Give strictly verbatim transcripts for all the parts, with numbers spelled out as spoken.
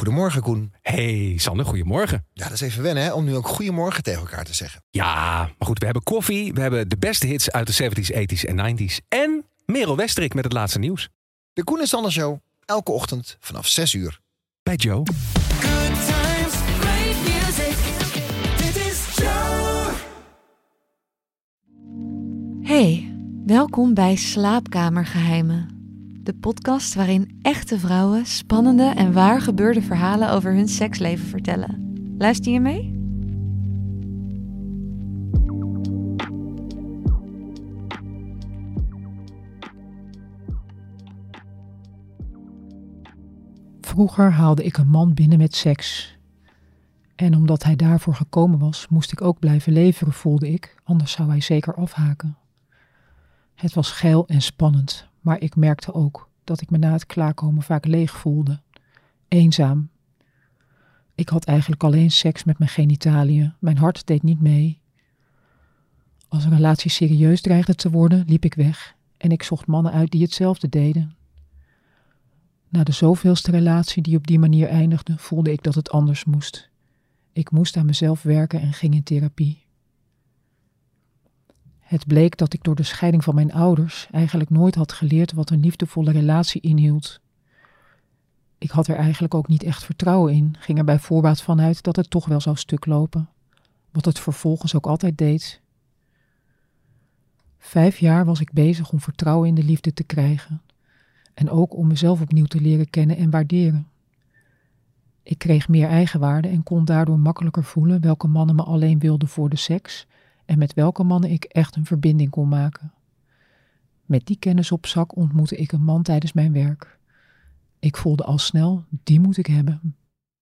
Goedemorgen, Koen. Hey Sander, goedemorgen. Ja, dat is even wennen, hè, om nu ook goedemorgen tegen elkaar te zeggen. Ja, maar goed, we hebben koffie, we hebben de beste hits uit de zeventies, tachtiger en negentiger en Merel Westerik met het laatste nieuws. De Koen en Sander Show, elke ochtend vanaf zes uur. Bij Joe. Good times, great music. Dit is Joe. Hey, welkom bij Slaapkamergeheimen. De podcast waarin echte vrouwen spannende en waar gebeurde verhalen over hun seksleven vertellen. Luister je mee? Vroeger haalde ik een man binnen met seks. En omdat hij daarvoor gekomen was, moest ik ook blijven leveren, voelde ik, anders zou hij zeker afhaken. Het was geil en spannend, maar ik merkte ook dat ik me na het klaarkomen vaak leeg voelde. Eenzaam. Ik had eigenlijk alleen seks met mijn genitaliën, mijn hart deed niet mee. Als een relatie serieus dreigde te worden, liep ik weg en ik zocht mannen uit die hetzelfde deden. Na de zoveelste relatie die op die manier eindigde, voelde ik dat het anders moest. Ik moest aan mezelf werken en ging in therapie. Het bleek dat ik door de scheiding van mijn ouders eigenlijk nooit had geleerd wat een liefdevolle relatie inhield. Ik had er eigenlijk ook niet echt vertrouwen in, ging er bij voorbaat vanuit dat het toch wel zou stuklopen, wat het vervolgens ook altijd deed. Vijf jaar was ik bezig om vertrouwen in de liefde te krijgen en ook om mezelf opnieuw te leren kennen en waarderen. Ik kreeg meer eigenwaarde en kon daardoor makkelijker voelen welke mannen me alleen wilden voor de seks en met welke mannen ik echt een verbinding kon maken. Met die kennis op zak ontmoette ik een man tijdens mijn werk. Ik voelde al snel, die moet ik hebben.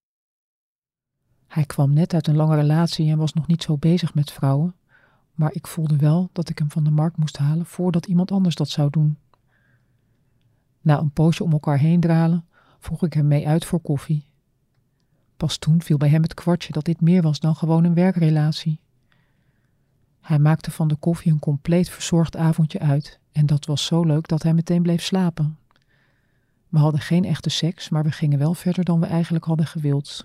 Hij kwam net uit een lange relatie en was nog niet zo bezig met vrouwen, maar ik voelde wel dat ik hem van de markt moest halen voordat iemand anders dat zou doen. Na een poosje om elkaar heen dralen, vroeg ik hem mee uit voor koffie. Pas toen viel bij hem het kwartje dat dit meer was dan gewoon een werkrelatie. Hij maakte van de koffie een compleet verzorgd avondje uit en dat was zo leuk dat hij meteen bleef slapen. We hadden geen echte seks, maar we gingen wel verder dan we eigenlijk hadden gewild.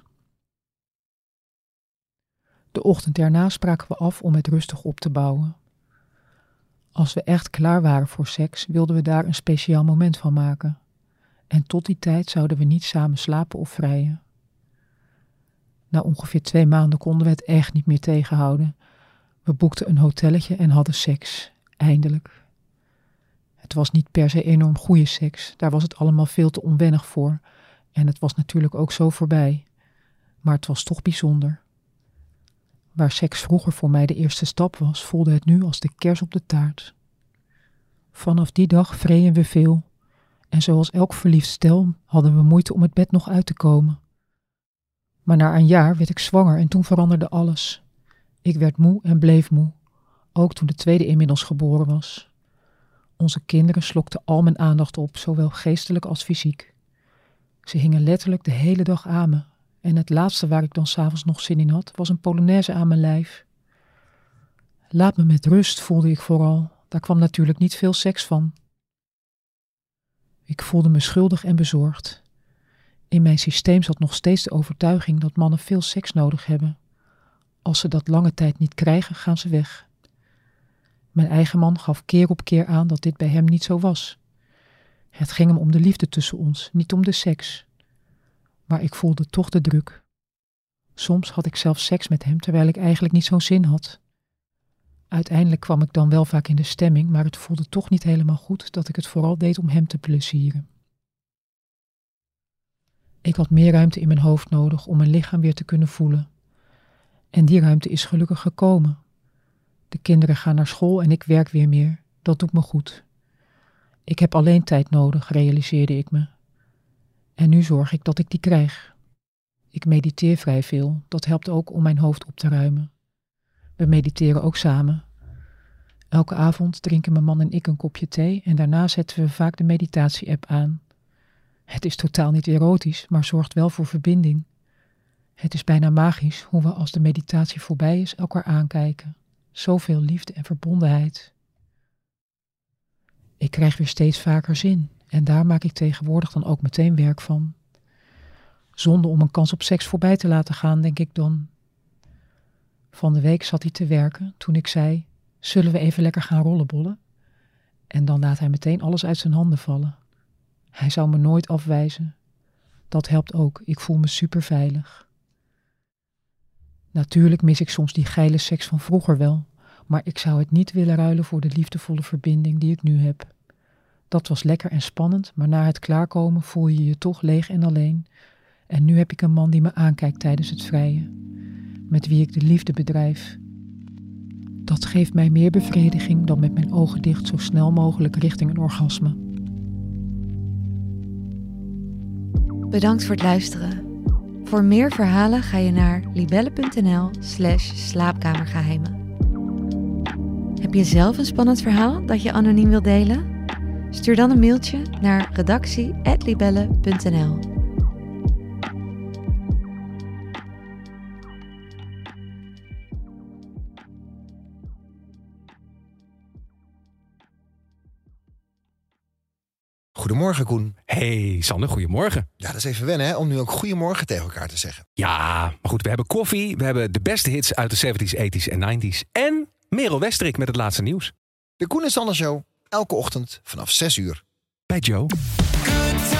De ochtend erna spraken we af om het rustig op te bouwen. Als we echt klaar waren voor seks, wilden we daar een speciaal moment van maken. En tot die tijd zouden we niet samen slapen of vrijen. Na ongeveer twee maanden konden we het echt niet meer tegenhouden. We boekten een hotelletje en hadden seks. Eindelijk. Het was niet per se enorm goede seks. Daar was het allemaal veel te onwennig voor. En het was natuurlijk ook zo voorbij. Maar het was toch bijzonder. Waar seks vroeger voor mij de eerste stap was, voelde het nu als de kers op de taart. Vanaf die dag vreden we veel. En zoals elk verliefd stel hadden we moeite om het bed nog uit te komen. Maar na een jaar werd ik zwanger en toen veranderde alles. Ik werd moe en bleef moe, ook toen de tweede inmiddels geboren was. Onze kinderen slokten al mijn aandacht op, zowel geestelijk als fysiek. Ze hingen letterlijk de hele dag aan me en het laatste waar ik dan 's avonds nog zin in had, was een polonaise aan mijn lijf. Laat me met rust, voelde ik vooral. Daar kwam natuurlijk niet veel seks van. Ik voelde me schuldig en bezorgd. In mijn systeem zat nog steeds de overtuiging dat mannen veel seks nodig hebben. Als ze dat lange tijd niet krijgen, gaan ze weg. Mijn eigen man gaf keer op keer aan dat dit bij hem niet zo was. Het ging hem om de liefde tussen ons, niet om de seks. Maar ik voelde toch de druk. Soms had ik zelf seks met hem terwijl ik eigenlijk niet zo'n zin had. Uiteindelijk kwam ik dan wel vaak in de stemming, maar het voelde toch niet helemaal goed dat ik het vooral deed om hem te plezieren. Ik had meer ruimte in mijn hoofd nodig om mijn lichaam weer te kunnen voelen. En die ruimte is gelukkig gekomen. De kinderen gaan naar school en ik werk weer meer. Dat doet me goed. Ik heb alleen tijd nodig, realiseerde ik me. En nu zorg ik dat ik die krijg. Ik mediteer vrij veel. Dat helpt ook om mijn hoofd op te ruimen. We mediteren ook samen. Elke avond drinken mijn man en ik een kopje thee en daarna zetten we vaak de meditatie-app aan. Het is totaal niet erotisch, maar zorgt wel voor verbinding. Het is bijna magisch hoe we als de meditatie voorbij is elkaar aankijken. Zoveel liefde en verbondenheid. Ik krijg weer steeds vaker zin en daar maak ik tegenwoordig dan ook meteen werk van. Zonde om een kans op seks voorbij te laten gaan, denk ik dan. Van de week zat hij te werken toen ik zei, zullen we even lekker gaan rollenbollen? En dan laat hij meteen alles uit zijn handen vallen. Hij zou me nooit afwijzen. Dat helpt ook, ik voel me super veilig. Natuurlijk mis ik soms die geile seks van vroeger wel, maar ik zou het niet willen ruilen voor de liefdevolle verbinding die ik nu heb. Dat was lekker en spannend, maar na het klaarkomen voel je je toch leeg en alleen. En nu heb ik een man die me aankijkt tijdens het vrijen, met wie ik de liefde bedrijf. Dat geeft mij meer bevrediging dan met mijn ogen dicht zo snel mogelijk richting een orgasme. Bedankt voor het luisteren. Voor meer verhalen ga je naar libelle.nl slash slaapkamergeheimen. Heb je zelf een spannend verhaal dat je anoniem wilt delen? Stuur dan een mailtje naar redactie apenstaartje libelle punt n l. Goedemorgen, Koen. Hey Sander, goedemorgen. Ja, dat is even wennen, hè, om nu ook goedemorgen tegen elkaar te zeggen. Ja, maar goed, we hebben koffie, we hebben de beste hits uit de zeventies, eighties en nineties... en Merel Westerik met het laatste nieuws. De Koen en Sander Show, elke ochtend vanaf zes uur. Bij Joe. Good